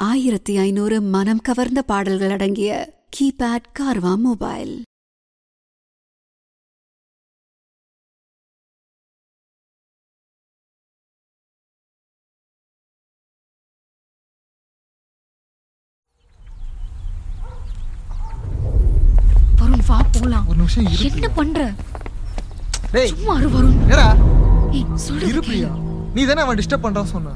1500 மனம் கவர்ந்த பாடல்கள் அடங்கிய கீபேட் கார்வா மொபைல். வருண் வா போலாம். ஒரு நிமிஷம் இரு. என்ன பண்ற? டேய் சும்மா இரு வருண். ஏடா ஏய் சொல்றது இரு பிரியா. நீ தானே அவன் டிஸ்டர்ப் பண்றான் சொன்ன.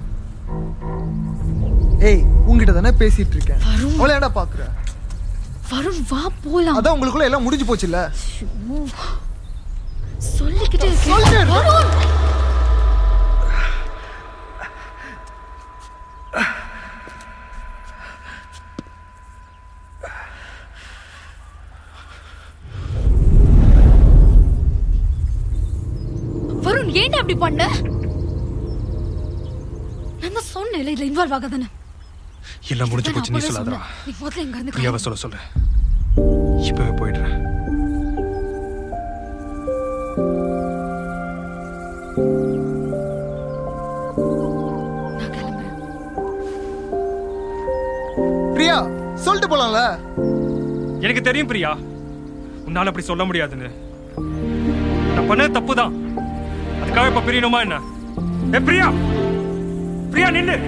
ஏய் உன்கிட்ட தானே பேசிட்டு இருக்கேன். அவளை ஏன்டா பாக்குற? வருண் வா போலாம். அதான் உங்களுக்குள்ள எல்லாம் முடிஞ்சு போச்சுல. சொல்லிக்கிட்டே சொல்லிட்டே இருக்கேன். வருண் வருண் ஏன்டா அப்படி பண்ண? நான் சொன்னேன் இதுல இன்வால்வ் ஆகாதன்னு. எல்லாம் முடிஞ்சு போச்சு, நீ சொல்லாதடா. நீ முதல்ல எங்க இருந்து பிரியாவை சொல்ல இப்பவே போயிடுறேன். நான் கிளம்புறேன். பிரியா சொல்லிட்டு போலாம்ல. எனக்கு தெரியும் பிரியா, உன்னால அப்படி சொல்ல முடியாதுன்னு. நான் பண்ணது தப்புதான். அதுக்காக இப்ப பிரியணுமா என்ன? ஏ பிரியா, பிரியா நில்லு.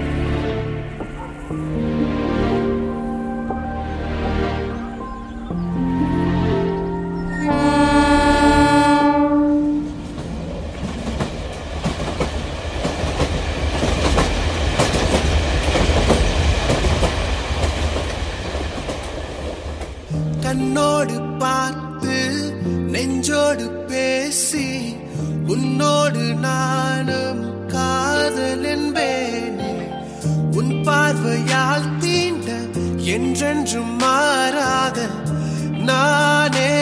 கண்ணோடு பார்த்து நெஞ்சோடு பேசி உன்னோடு நானும் காதல் என்பேனே. உன் பார்வையால் தீண்ட என்றென்றும் மாறாத நானே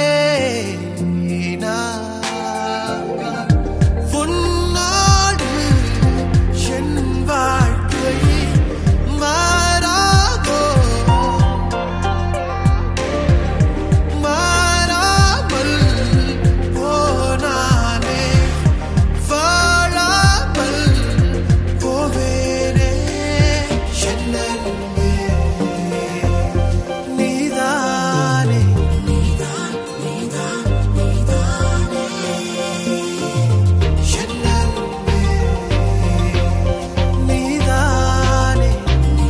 உன்னோடு என் வாழ்க்கை மாறாதோ மாறாமல் போனாலே வாழாமல் போவேனே. என்ன நீதானே நீதானே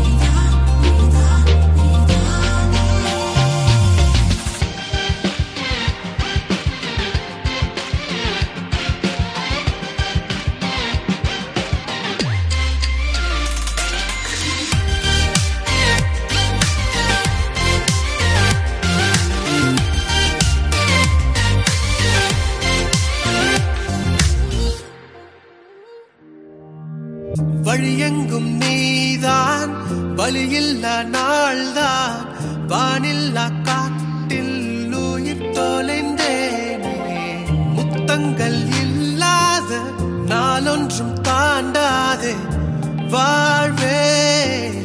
வழியெங்கும் நீதான், வழியில்லா நாள்தான், வானில்லா காட்டில் உயிர் தொலைந்தேனே. முத்தங்கள் இல்லாத நாளொன்றும் தாண்டாதே வாழ்வே